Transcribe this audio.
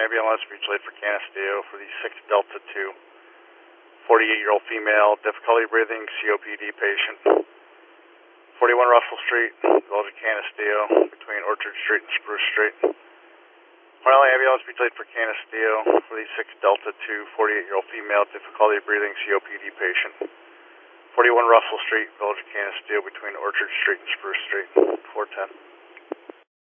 ambulance, reach lead for Canisteo for the 6 Delta 2, 48-year-old female, difficulty breathing, COPD patient. 41 Russell Street, Village of Canisteo, between Orchard Street and Spruce Street. Finally, ambulance, reach lead for Canisteo for the 6 Delta 2, 48-year-old female, difficulty breathing, COPD patient. 41 Russell Street, Village of Canisteo, between Orchard Street and Spruce Street. 410.